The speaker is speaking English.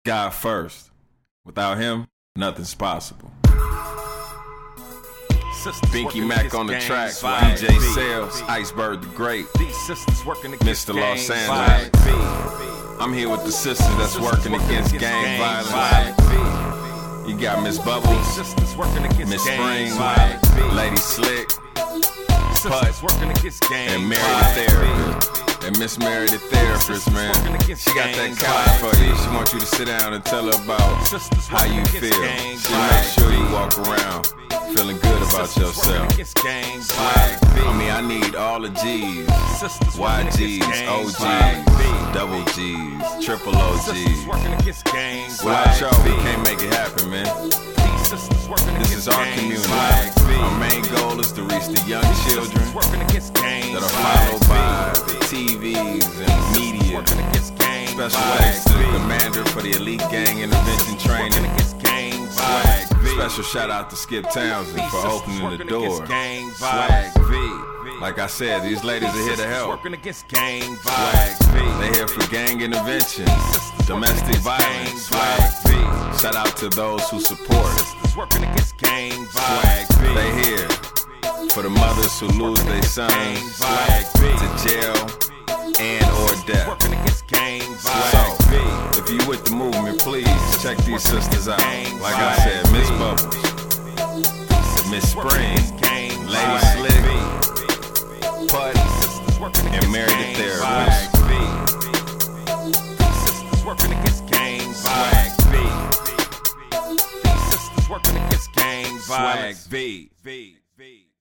God first. Without him, nothing's possible. Binky Mac on the track, DJ Sales, Iceberg the Great, Mr. Los Angeles. I'm here with the sisters that's working against gang violence. You got Miss Bubbles, Miss Spring, Lady Slick, Putt, and Mary the Therapist. And Miss Mary the Therapist, man, she got that card for you. She wants you to sit down and tell her about how you feel. She'll make sure you walk around feeling good about yourself. I mean, I need all the G's, YGs, OGs, double G's, triple OGs. Without y'all, we can't make it happen, man. This is our community. Our main goal is to reach the young children that are followed by the TVs and media. Special thanks to the commander for the elite gang intervention training. Special shout out to Skip Townsend for opening the door. Swag V. Like I said, these ladies are here to help. Swag V. They here for gang intervention, domestic violence. Swag V. Shout out to those who support. Swag V. They here for the mothers who lose their sons to jail and or death. So, if you with the movement, please check these sisters out. Like I said, Miss Bubbles, Miss Spring, Lady Slick, Putt, and Mary the Therapist. Swag V.